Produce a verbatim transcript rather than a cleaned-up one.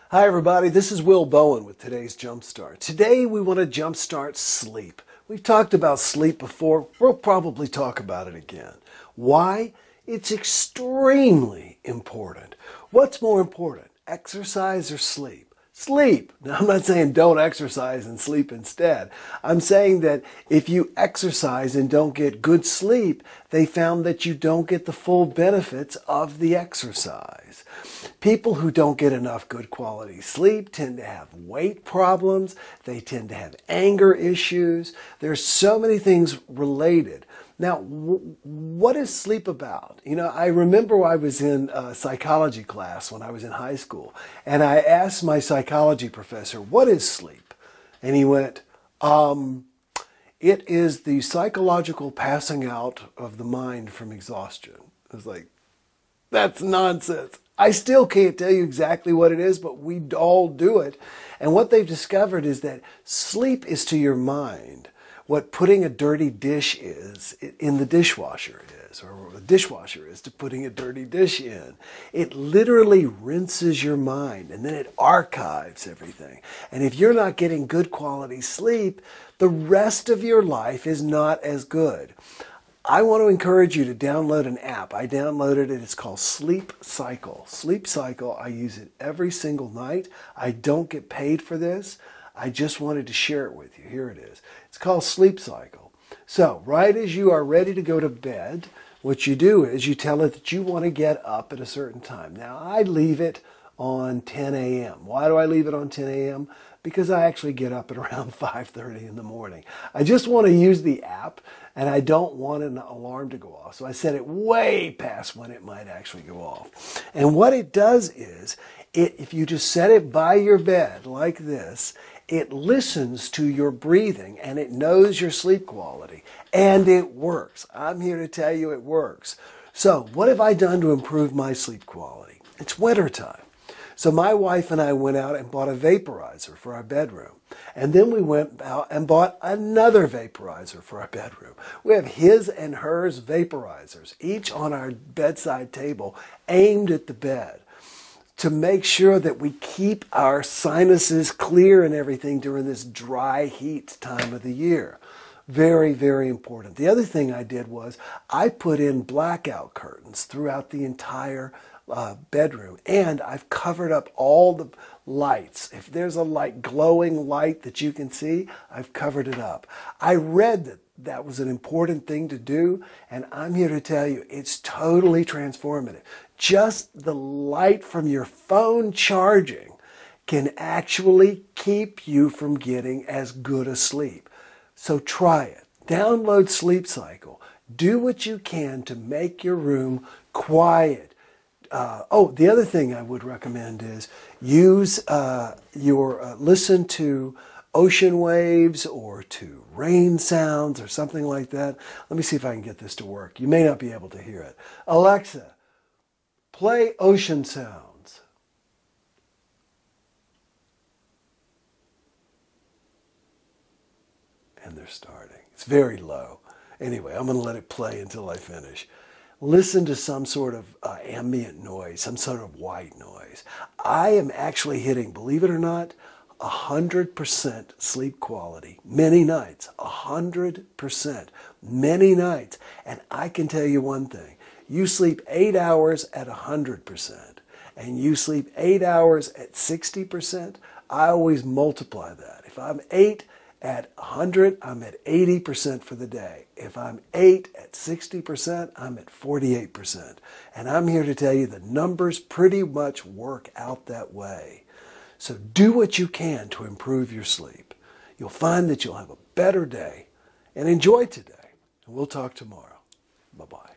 Hi everybody, this is Will Bowen with today's Jumpstart. Today we want to jumpstart sleep. We've talked about sleep before, we'll probably talk about it again. Why? It's extremely important. What's more important, exercise or sleep? Sleep. Now I'm not saying don't exercise and sleep instead. I'm saying that if you exercise and don't get good sleep, they found that you don't get the full benefits of the exercise. People who don't get enough good quality sleep tend to have weight problems. They tend to have anger issues. There's so many things related. Now, w- what is sleep about? You know, I remember I was in a psychology class when I was in high school, and I asked my psychology professor, what is sleep? And he went, um, it is the psychological passing out of the mind from exhaustion. I was like, that's nonsense. I still can't tell you exactly what it is, but we all do it. And what they've discovered is that sleep is to your mind what putting a dirty dish is in the dishwasher is, or what a dishwasher is to putting a dirty dish in. It literally rinses your mind, and then it archives everything. And if you're not getting good quality sleep, the rest of your life is not as good. I want to encourage you to download an app. I downloaded it. It's called Sleep Cycle. Sleep Cycle, I use it every single night. I don't get paid for this. I just wanted to share it with you. Here it is. It's called Sleep Cycle. So right as you are ready to go to bed, what you do is you tell it that you want to get up at a certain time. Now, I leave it on ten a.m. Why do I leave it on ten a.m.? Because I actually get up at around five thirty in the morning. I just want to use the app, and I don't want an alarm to go off. So I set it way past when it might actually go off. And what it does is, it, if you just set it by your bed like this, it listens to your breathing and it knows your sleep quality. And it works. I'm here to tell you it works. So what have I done to improve my sleep quality? It's wintertime. So my wife and I went out and bought a vaporizer for our bedroom. And then we went out and bought another vaporizer for our bedroom. We have his and hers vaporizers, each on our bedside table, aimed at the bed, to make sure that we keep our sinuses clear and everything during this dry heat time of the year. Very, very important. The other thing I did was I put in blackout curtains throughout the entire uh, bedroom, and I've covered up all the lights. If there's a light, glowing light that you can see, I've covered it up. I read that that was an important thing to do, and I'm here to tell you it's totally transformative. Just the light from your phone charging can actually keep you from getting as good a sleep. So try it. Download Sleep Cycle. Do what you can to make your room quiet. Uh, oh, the other thing I would recommend is use uh, your, uh, listen to ocean waves or to rain sounds or something like that. Let me see if I can get this to work. You may not be able to hear it. Alexa, play ocean sounds. And they're starting. It's very low. Anyway, I'm going to let it play until I finish. Listen to some sort of uh, ambient noise, some sort of white noise. I am actually hitting, believe it or not, one hundred percent sleep quality many nights. one hundred percent many nights. And I can tell you one thing. You sleep eight hours at one hundred percent and you sleep eight hours at sixty percent, I always multiply that. If I'm eight at one hundred, I'm at eighty percent for the day. If I'm eight at sixty percent, I'm at forty-eight percent. And I'm here to tell you the numbers pretty much work out that way. So do what you can to improve your sleep. You'll find that you'll have a better day, and enjoy today. And we'll talk tomorrow. Bye-bye.